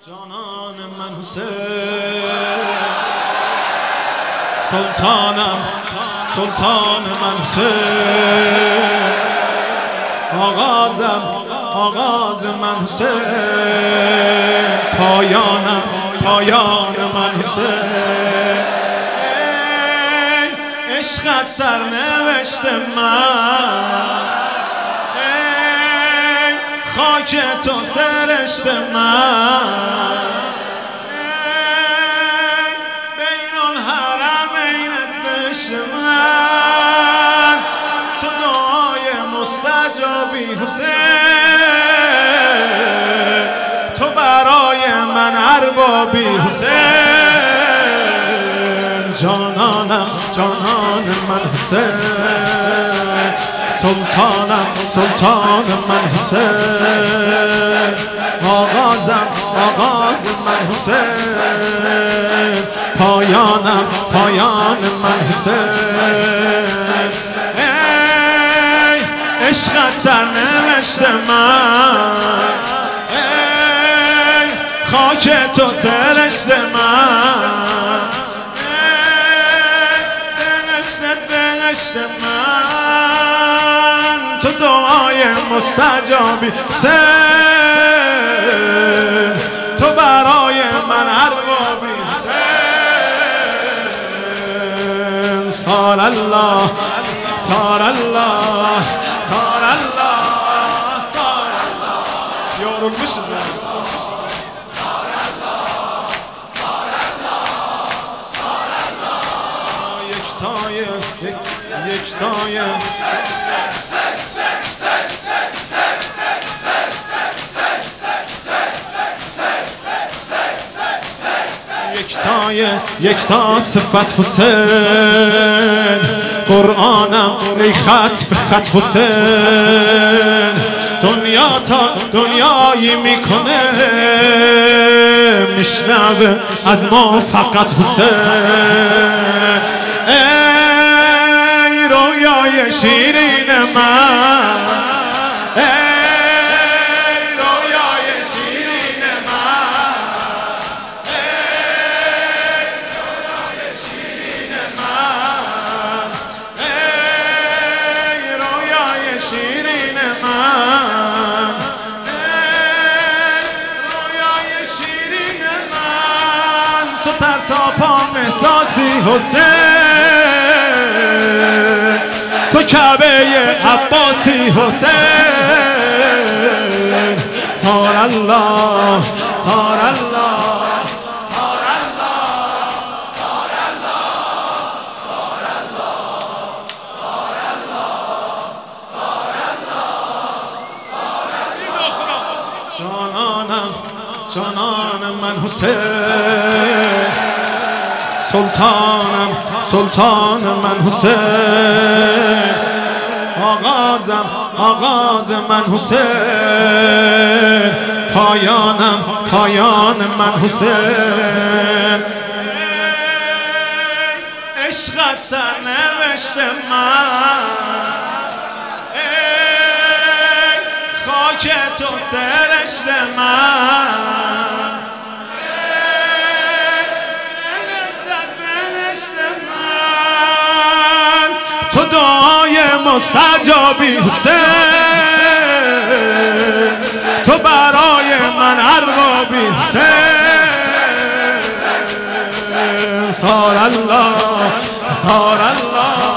جانان من حسین، سلطانم سلطان من حسین، آغاز من حسین، پایان من حسین. ای عشقت سرنوشت من، ای خاک تو سرشت من، ای بین الحرمین بهشت من، تو دعای مستجابی حسین، تو برای من اربابی حسین. جانانم جانان من حسین، سلطانم سلطان من حسین، آغاز من حسین، پایان من حسین. ای عشقت سرنوشت من، ای خاک تو سرشت من، بهشت من، تو دعای مستجابی حسین، تو برای من اربابی حسین. سار الله سار الله سار الله سار الله yorulmuşuz yani. یکتا صفت حسین، قرآنم ای خط به خط حسین، دنیا تا دنیایی میکنه، میشنوه از ما فقط حسین. ای رویای شیرین من، ای رویای شیرین من، ای رویای شیرین من، ای رویای شیرین من، ای رویای شیرین من، ستر تا پام احساسی حسین، تو کعبه عباسی حسین. سار الله سار الله سار الله سار الله سار الله سار الله سار الله سار الله. جانانم من حسین، سلطان من حسین، آغاز من حسین، پایان من حسین. ای عشقت سرنوشت من، ای خاک تو سرشت من، تو دعای مستجابی حسین، تو برای من اربابی حسین. سار الله سار الله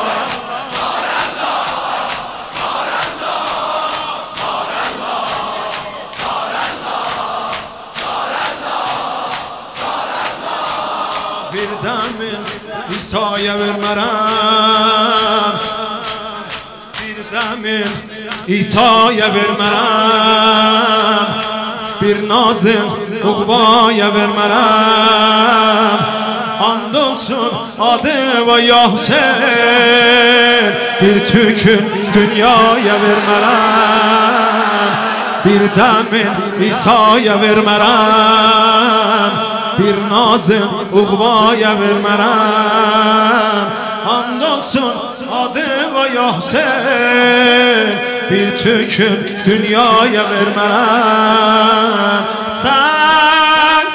bir demin İsa'ya vermerem, bir demin İsa'ya vermerem, bir nazın Uğba'ya vermerem. And olsun adı ve ya Hüseyin, bir tükün dünyaya vermerem, bir demin İsa'ya vermerem, bir nazın Uğba'ya vermerem. And olsun adı ve ya Hüseyin, bir tükün dünyaya vermerem. Sen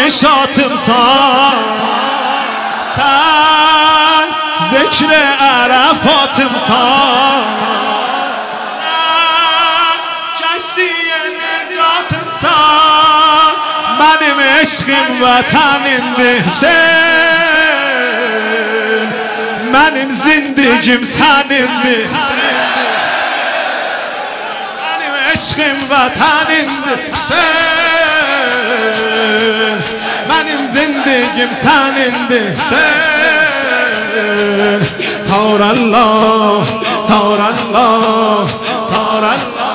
نشاتم سان سن ذکر عرفاتم سان سن کشتی نجاتم سان benim eşkim vatanındı sen benim zindigim senindi benim eşkim vatanındı sen benim zindigim senindi sen Sağır Allah, sağır Allah, sağır Allah